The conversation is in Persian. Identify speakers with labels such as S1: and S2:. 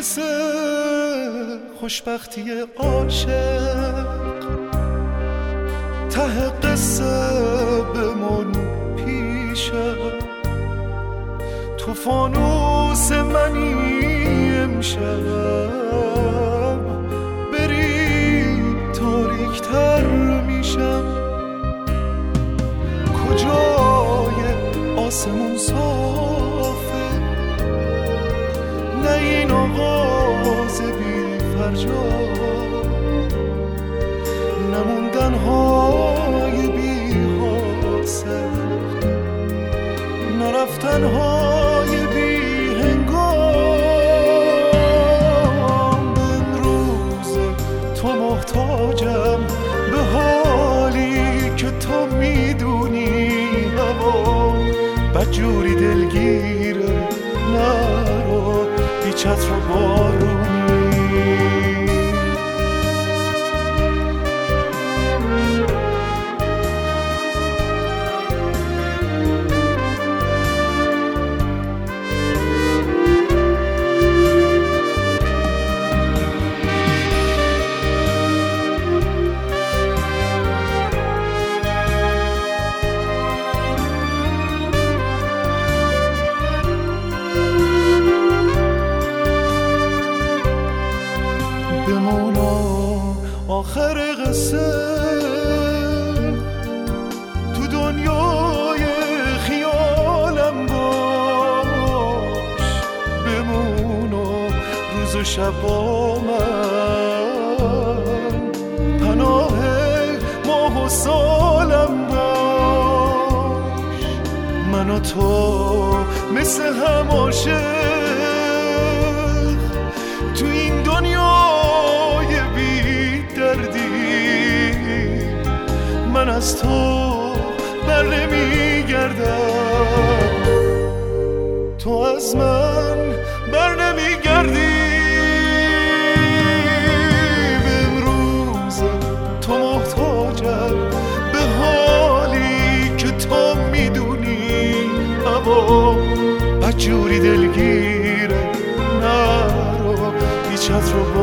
S1: مثل خوشبختی عاشق ته قصه بمون پیشم، تو فانوس منی امشب، بری تاریکتر میشم. کجای آسمون صافه، نه این آغاز بی فرجا، نموندن های بی حاصل، نرفتن های بی هنگام. امروز تو محتاجم به حالی که تو میدونی هوا بدجوری دلگیره، نرو بی چتر و بارونی. آخر قصه تو دنیای خیالم باش، بمون و روز و شب با من، پناه ماه و سالم باش. من و تو مثل هم عاشق تو این دنیای بی دردی، من از تو بر نمیگردم، تو از من بر نمیگردی. امروز تو محتاجم به حالی که تو میدونی هوا بدجوری دلگیره، نرو بی چتر و